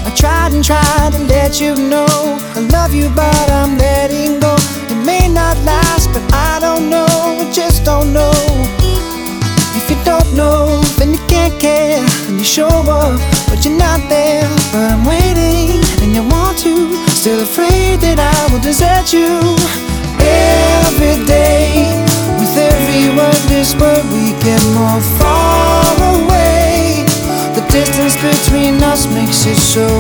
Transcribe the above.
I tried and tried to let you know I love you, but I'm letting go. It may not last, but I don't know, I just don't know. If you don't know, then you can't care. And you show up, but you're not there. But I'm waiting, and you want to. Still afraid that I will desert you. Every day, with every wordless word, we get more far away. The distance between us makes it so